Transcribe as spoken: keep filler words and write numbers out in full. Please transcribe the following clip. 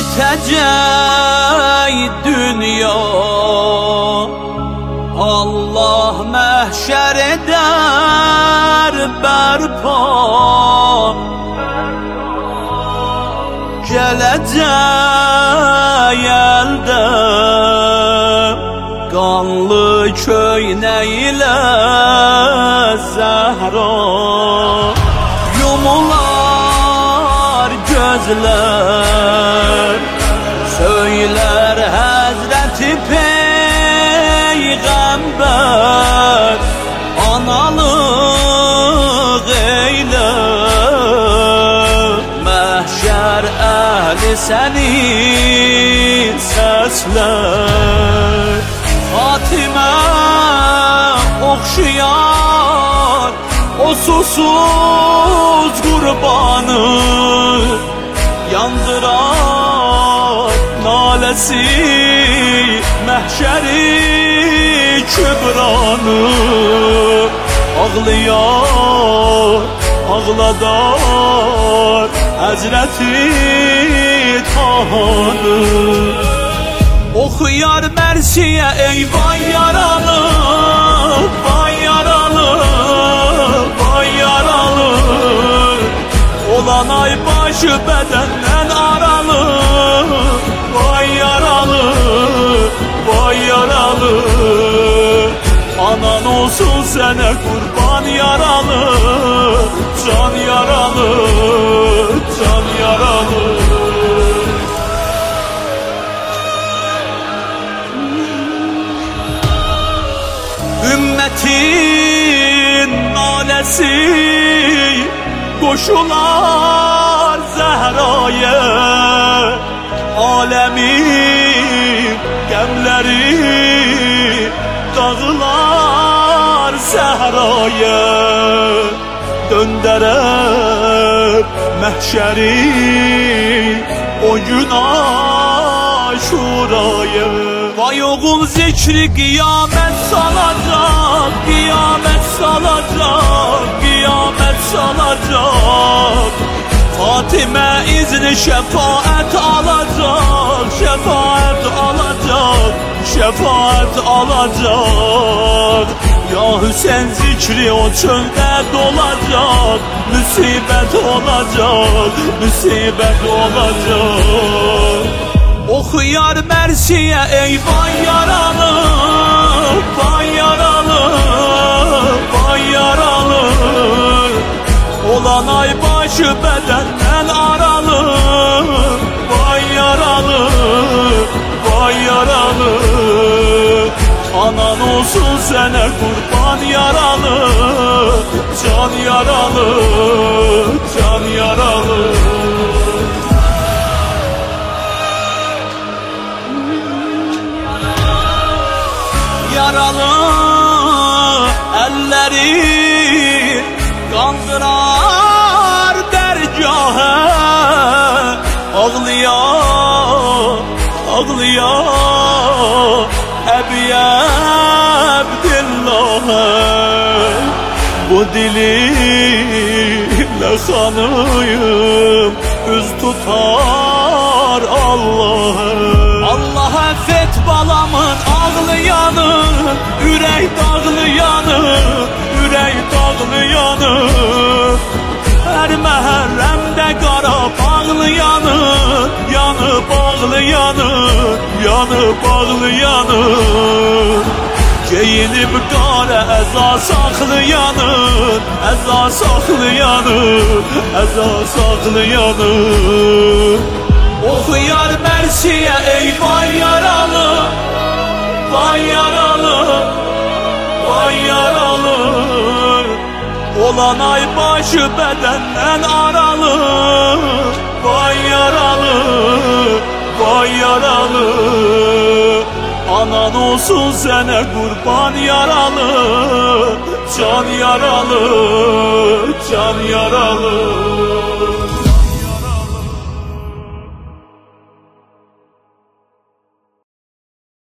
bitecek dünya, Allah mahşer eder berpa. Gelecek elde kanlı köyneyle Zehra, yumular gözler, söyler Hazreti Peygamber, analık eyle. Mahşer ehli seni sesler, Fatime okşayan o susuz kurbanı, yandıran nalesi mahşeri kübranı. Ağlıyor, ağladar Hazreti Tahanı. Okuyar Mersiye ey vay yaralı, vay yaralı, vay yaralı. Olan ay başı bedenden aralı, vay yaralı, vay yaralı. Anan olsun sana kurban yaralı, can yaralı, can yaralı. Ümmetin nalesi koşular Zehra'ya, alemin gemleri dağlar Zehra'ya. Döndürür mahşeri o gün Aşura'ya. Vay oğul zikri kıyamet salacak, kıyamet salacak, kıyamet salacak. Fatime izni şefaat alacak, şefaat alacak, şefaat alacak. Ya Hüseyin zikri o çölde dolacak, musibet olacak, musibet olacak. Okuyar Mersiye ey vay yaralı, vay yaralı, vay yaralı. Olan ay başı bedenden aralı, vay yaralı, vay yaralı. Anan olsun sana kurban yaralı, can yaralı, can yaralı. Yaralı elleri kandırar dergaha, ağlıyor, ağlıyor Ebi Abdillah'a. Bu diliyle kanıyım, üz tutar Allah'a. Allah affet balamın ağlayanı, yürek dağlayanı, yürek dağlayanı. Her məhərrəmdə qara bağlayanı, yanıb ağlayanı, yanıb ağlayanı. Geyinib qara əza saxlayanı, əza saxlayanı, əza saxlayanı. Oxuyar Mersiye ey vay yaralı, vay yaralı, vay yaralı. Olan ay başı bedenden aralı, vay yaralı, vay yaralı. Anan olsun sana kurban yaralı, can yaralı, can yaralı.